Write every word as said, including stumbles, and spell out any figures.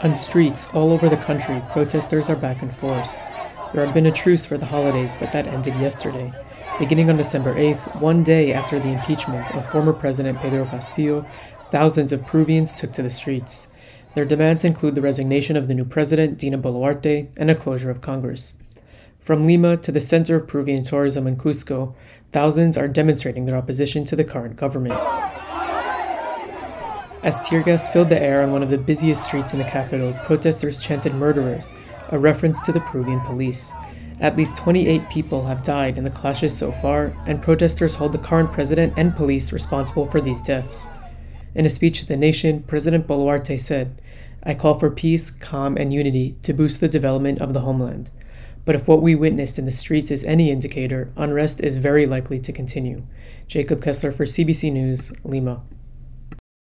On streets all over the country, protesters are back in force. There had been a truce for the holidays, but that ended yesterday. Beginning on December eighth, one day after the impeachment of former President Pedro Castillo, thousands of Peruvians took to the streets. Their demands include the resignation of the new president, Dina Boluarte, and a closure of Congress. From Lima to the center of Peruvian tourism in Cusco, thousands are demonstrating their opposition to the current government. As tear gas filled the air on one of the busiest streets in the capital, protesters chanted "murderers," a reference to the Peruvian police. At least twenty-eight people have died in the clashes so far, and protesters hold the current president and police responsible for these deaths. In a speech to the nation, President Boluarte said, "I call for peace, calm, and unity to boost the development of the homeland. But if what we witnessed in the streets is any indicator, unrest is very likely to continue." Jacob Kessler for C B C News, Lima.